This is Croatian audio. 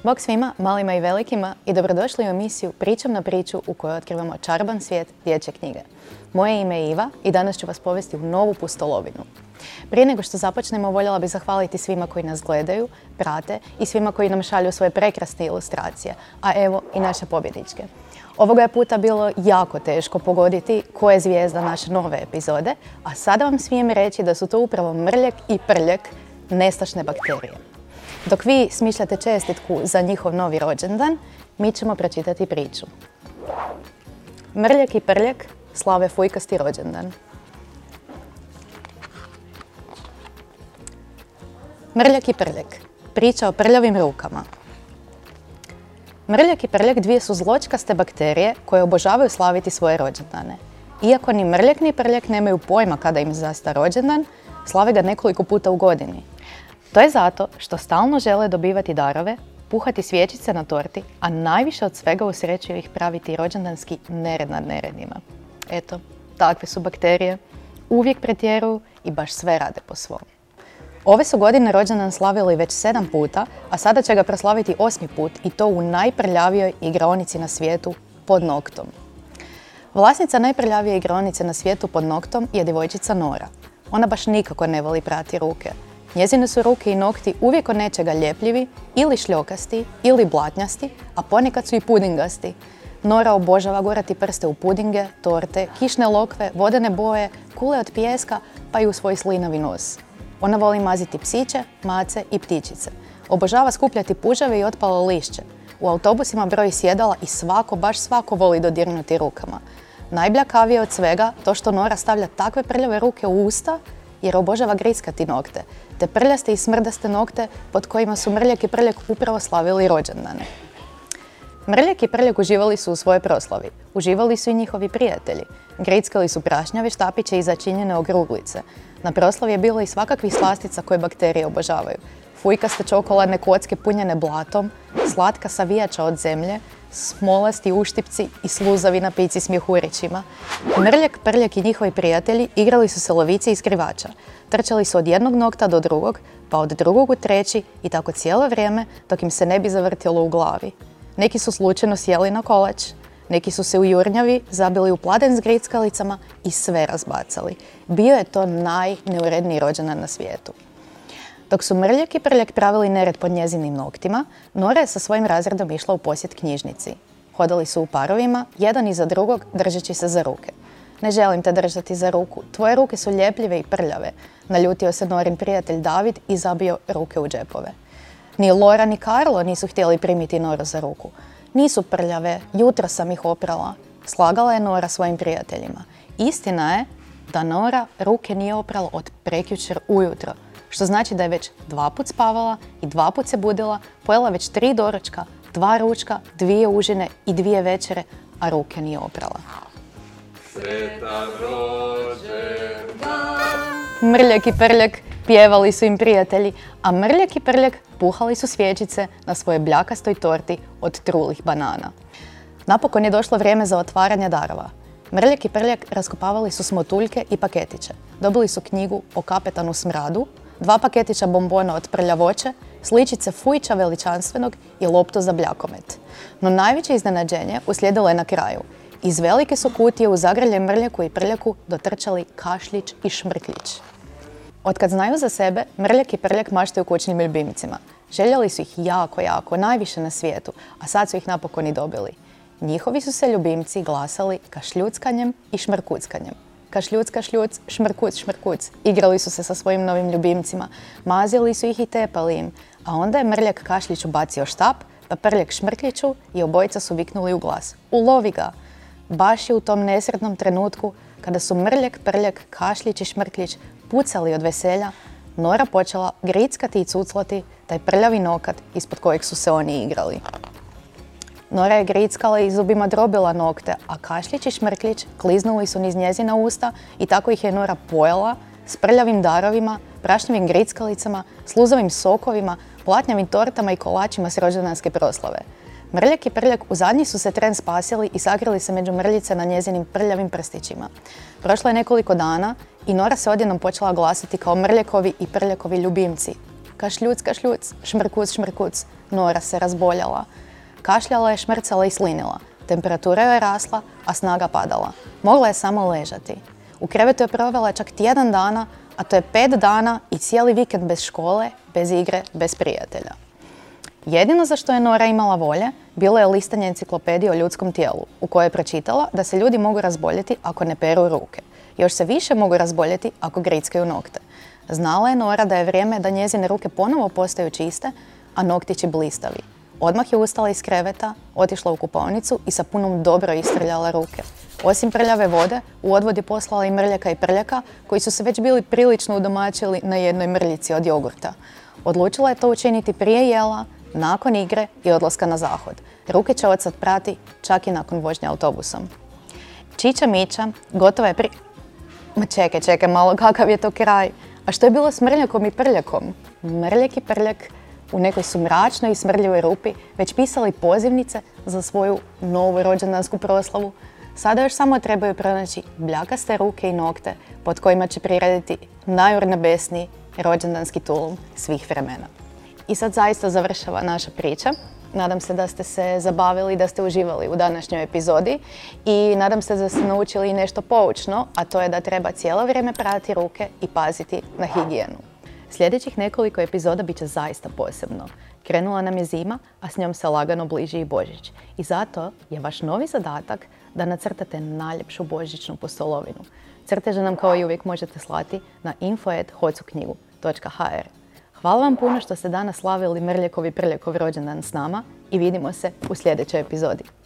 Bog svima, malima i velikima i dobrodošli u emisiju Pričam na priču u kojoj otkrivamo čaroban svijet dječje knjige. Moje ime je Iva i danas ću vas povesti u novu pustolovinu. Prije nego što započnemo, voljela bih zahvaliti svima koji nas gledaju, prate i svima koji nam šalju svoje prekrasne ilustracije, a evo i naše pobjedničke. Ovoga je puta bilo jako teško pogoditi ko je zvijezda naše nove epizode, a sada vam smijem reći da su to upravo Mrljak i Prljak, nestašne bakterije. Dok vi smišljate čestitku za njihov novi rođendan, mi ćemo pročitati priču. Mrljak i Prljak slave fujkasti rođendan. Mrljak i Prljak, priča o prljavim rukama. Mrljak i Prljak dvije su zločkaste bakterije koje obožavaju slaviti svoje rođendane. Iako ni Mrljak ni Prljak nemaju pojma kada im zasta rođendan, slave ga nekoliko puta u godini. To je zato što stalno žele dobivati darove, puhati svječice na torti, a najviše od svega usrećuju ih praviti rođendanski nered nad neredima. Eto, takve su bakterije. Uvijek pretjeruju i baš sve rade po svom. Ove su godine rođendan slavili već 7 puta, a sada će ga proslaviti 8. put i to u najprljavijoj igraonici na svijetu, Pod noktom. Vlasnica najprljavije igraonice na svijetu Pod noktom je djevojčica Nora. Ona baš nikako ne voli prati ruke. Njezine su ruke i nokti uvijek od nečega ljepljivi, ili šljokasti, ili blatnjasti, a ponekad su i pudingasti. Nora obožava gurati prste u pudinge, torte, kišne lokve, vodene boje, kule od pijeska, pa i u svoj slinavi nos. Ona voli maziti psiće, mace i ptičice. Obožava skupljati puževe i otpalo lišće. U autobusima broji sjedala i baš svako voli dodirnuti rukama. Najbljakavije od svega to što Nora stavlja takve prljave ruke u usta jer obožava grickati nokte, te prljaste i smrdaste nokte pod kojima su Mrljak i Prljak upravo slavili rođendane. Mrljak i Prljak uživali su u svojoj proslavi. Uživali su i njihovi prijatelji. Grickali su prašnjave štapiće i začinjene ogruglice. Na proslavi je bilo i svakakvih slastica koje bakterije obožavaju. Fujkaste čokoladne kocke punjene blatom, slatka savijača od zemlje, smolasti uštipci i sluzavi napici s mjehurićima. Mrljak, Prljak i njihovi prijatelji igrali su se lovice i skrivača. Trčali su od jednog nokta do drugog, pa od drugog u treći i tako cijelo vrijeme dok im se ne bi zavrtjelo u glavi. Neki su slučajno sjeli na kolač, neki su se u jurnjavi zabili u pladen s grickalicama i sve razbacali. Bio je to najneuredniji rođendan na svijetu. Dok su Mrljak i Prljak pravili nered pod njezinim noktima, Nora je sa svojim razredom išla u posjet knjižnici. Hodali su u parovima, jedan iza drugog, držeći se za ruke. Ne želim te držati za ruku, tvoje ruke su ljepljive i prljave, naljutio se Norin prijatelj David i zabio ruke u džepove. Ni Lora ni Karlo nisu htjeli primiti Noru za ruku. Nisu prljave, jutros sam ih oprala, slagala je Nora svojim prijateljima. Istina je da Nora ruke nije oprala od prekjučer ujutro, što znači da je već 2 put spavala i 2 put se budila, pojela već 3 doručka, 2 ručka, 2 užine i 2 večere, a ruke nije oprala. Sretan rođendan! Mrljak i Prljak pjevali su im prijatelji, a Mrljak i Prljak puhali su svječice na svojoj bljakastoj torti od trulih banana. Napokon je došlo vrijeme za otvaranje darova. Mrljak i Prljak raskopavali su smotuljke i paketiće. Dobili su knjigu o kapetanu Smradu, 2 paketića bombona od prljavoće, sličice Fujića veličanstvenog i loptu za bljakomet. No najveće iznenađenje uslijedilo je na kraju. Iz velike su kutije u zagrlje Mrljaku i Prljaku dotrčali kašljić i šmrkljić. Otkad znaju za sebe, Mrljak i Prljak maštaju kućnim ljubimcima. Željeli su ih jako, najviše na svijetu, a sad su ih napokon i dobili. Njihovi su se ljubimci glasali kašljuckanjem i šmrkuckanjem. Kašljuc, kašljuc, šmrkuc, šmrkuc. Igrali su se sa svojim novim ljubimcima, mazili su ih i tepali im, a onda je Mrljak kašljiću bacio štap, pa Prljak šmrkljiću i obojica su viknuli u glas: ulovi ga! Baš je u tom nesretnom trenutku, kada su Mrljak, Prljak, kašljić i šmrkljić pucali od veselja, Nora počela grickati i cuclati taj prljavi nokat ispod kojeg su se oni igrali. Nora je grickala i zubima drobila nokte, a kašljić i šmrkljić kliznuli su niz njezina usta i tako ih je Nora pojela s prljavim darovima, prašnjavim grickalicama, sluzavim sokovima, platnjavim tortama i kolačima s rođendanske proslave. Mrljak i Prljak u zadnji su se tren spasili i sakrili se među mrljice na njezinim prljavim prstićima. Prošlo je nekoliko dana i Nora se odjednom počela glasiti kao Mrljakovi i Prljakovi ljubimci. Kašljuc, kašljuc, šmrkuc, šmrkuc. Nora se razboljela. Kašljala je, šmrcala i slinila. Temperatura joj je rasla, a snaga padala. Mogla je samo ležati. U krevetu je provela čak tjedan dana, a to je 5 dana i cijeli vikend bez škole, bez igre, bez prijatelja. Jedino za što je Nora imala volje bilo je listanje enciklopedije o ljudskom tijelu, u kojoj je pročitala da se ljudi mogu razboljeti ako ne peru ruke. Još se više mogu razboljeti ako grickaju nokte. Znala je Nora da je vrijeme da njezine ruke ponovo postaju čiste, a noktići blistavi. Odmah je ustala iz kreveta, otišla u kupaonicu i sa punom dobro istrljala ruke. Osim prljave vode, u odvod je poslala i mrljaka i prljaka, koji su se već bili prilično udomaćili na jednoj mrljici od jogurta. Odlučila je to učiniti prije jela, nakon igre i odlaska na zahod. Ruke će odsad prati čak i nakon vožnje autobusom. Čiča Miča gotova je Ma čekaj malo, kakav je to kraj? A što je bilo s mrljakom i prljakom? Mrljak i prljak u nekoj su mračnoj i smrdljivoj rupi već pisali pozivnice za svoju novu rođendansku proslavu. Sada još samo trebaju pronaći bljakaste ruke i nokte pod kojima će prirediti najurnebesniji rođendanski tulum svih vremena. I sad zaista završava naša priča. Nadam se da ste se zabavili, da ste uživali u današnjoj epizodi i nadam se da ste naučili nešto poučno, a to je da treba cijelo vrijeme prati ruke i paziti na higijenu. Sljedećih nekoliko epizoda bit će zaista posebno. Krenula nam je zima, a s njom se lagano bliži i Božić. I zato je vaš novi zadatak da nacrtate najljepšu božićnu pustolovinu. Crteže nam kao i uvijek možete slati na info@hocuknjigu.hr. Hvala vam puno što ste danas slavili Mrljakov i Prljakov rođendan s nama i vidimo se u sljedećoj epizodi.